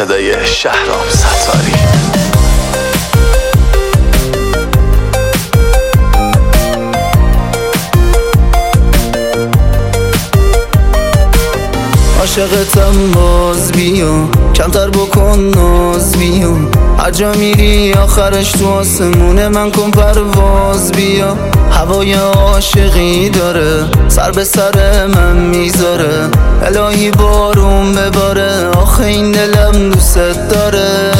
صدای شهرام ستاری. عاشقتم باز بیا، کمتر بکن ناز بیا، هر جا میری آخرش تو آسمونه من کن پرواز بیا. هوای عاشقی داره سر به سر من میذاره، الهی بارون بباره آخه این دلم دوست داره.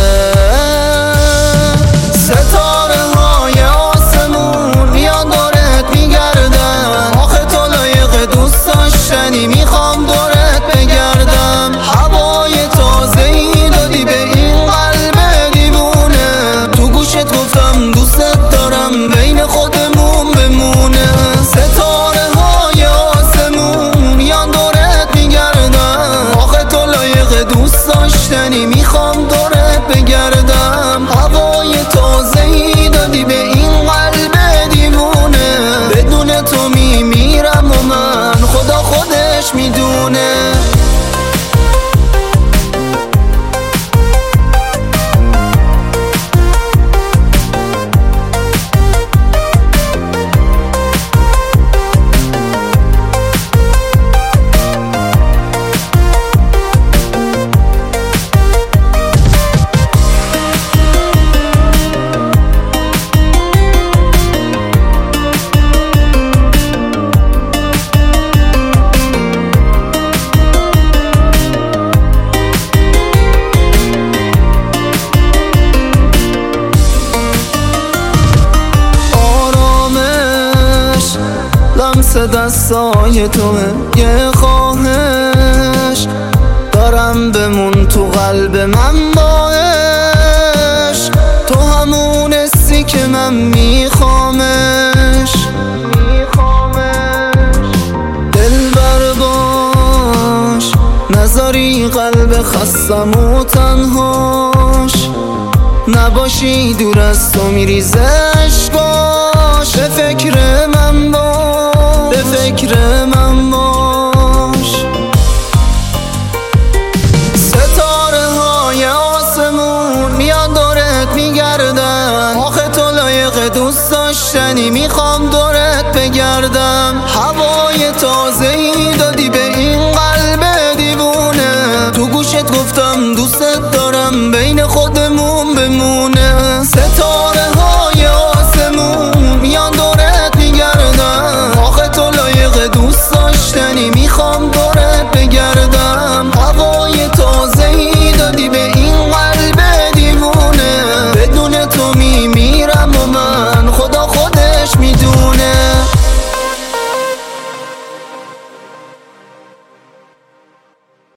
ستاره های آسمون میان دورت میگردن، آخه تو لایق دوست داشتنی میخوام دورت بگردم. هوای تازه ای دادی به این قلب دیوونه، تو گوشت گفتم دوستت دارم بین خودمون بمونه. ستاره های آسمون میان دورت میگردن، آخه تو لایق دوست داشتنی میخوام دورت بگردم. هوای تازه ای دادی به این قلب دیوونه، بدون تو میمیرم و من خدا خودش میدونه. لمس دستای توه، یه خواهش دارم بمون تو قلب من باش، تو همون حسی که من میخوامش. دلبر باش نذاری قلب خستم و تنهاش، نباشی دور از تو میریزه اشکاش. به فکر من باش، به فکر من باش. ستاره های آسمون میان دورت میگردن، آخه تو لایق دوست داشتنی میخوام دورت بگردم.